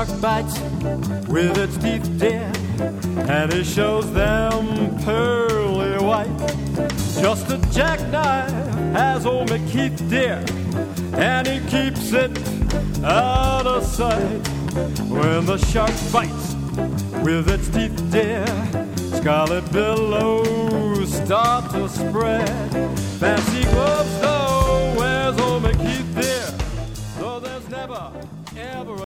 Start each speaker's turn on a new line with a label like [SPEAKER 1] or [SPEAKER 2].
[SPEAKER 1] shark bites with its teeth, dear, and he shows them pearly white. Just a jackknife has old McKeith, dear, and he keeps it out of sight. When the shark bites with its teeth, dear, scarlet billows start to spread. Fancy gloves